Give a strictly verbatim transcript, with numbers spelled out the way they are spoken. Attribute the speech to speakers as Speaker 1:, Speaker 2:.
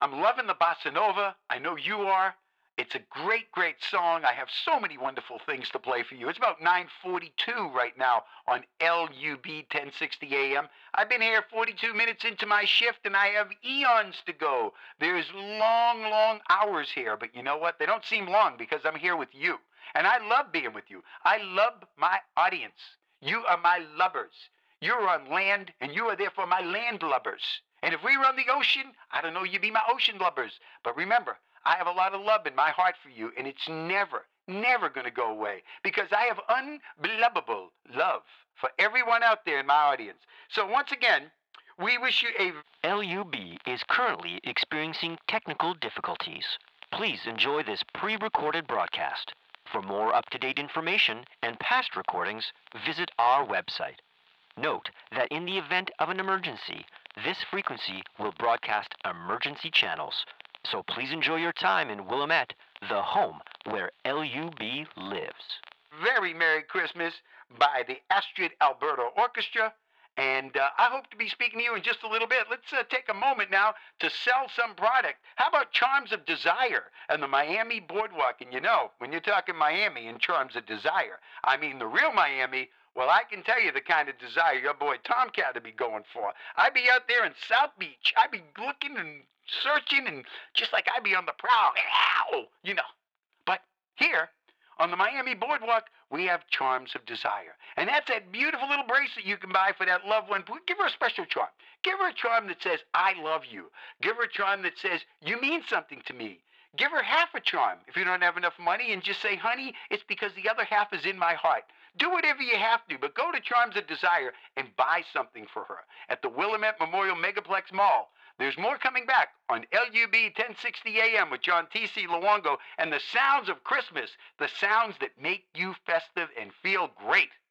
Speaker 1: I'm loving the bossa nova. I know you are. It's a great, great song. I have so many wonderful things to play for you. It's about nine forty-two right now on L U B ten sixty A M. I've been here forty-two minutes into my shift, and I have eons to go. There's long, long hours here, but you know what? They don't seem long because I'm here with you. And I love being with you. I love my audience. You are my lovers. You're on land, and you are therefore my land lovers. And if we were on the ocean, I don't know, you'd be my ocean lovers. But remember, I have a lot of love in my heart for you, and it's never, never going to go away because I have unbelievable love for everyone out there in my audience. So once again, we wish you a...
Speaker 2: L U B is currently experiencing technical difficulties. Please enjoy this pre-recorded broadcast. For more up-to-date information and past recordings, visit our website. Note that in the event of an emergency, this frequency will broadcast emergency channels. So please enjoy your time in Willamette, the home where L U B lives.
Speaker 1: Very Merry Christmas by the Astrid Alberta Orchestra. And uh, I hope to be speaking to you in just a little bit. Let's uh, take a moment now to sell some product. How about Charms of Desire and the Miami Boardwalk? And you know, when you're talking Miami and Charms of Desire, I mean the real Miami. Well, I can tell you the kind of desire your boy Tomcat would be going for. I'd be out there in South Beach. I'd be looking and searching and just like I'd be on the prowl. Ow! You know. But here, on the Miami Boardwalk, we have Charms of Desire. And that's that beautiful little bracelet you can buy for that loved one. Give her a special charm. Give her a charm that says, I love you. Give her a charm that says, you mean something to me. Give her half a charm if you don't have enough money and just say, honey, it's because the other half is in my heart. Do whatever you have to, but go to Charms of Desire and buy something for her at the Willamette Memorial Megaplex Mall. There's more coming back on L U B ten sixty A M with John T C Luongo and the sounds of Christmas, the sounds that make you festive and feel great.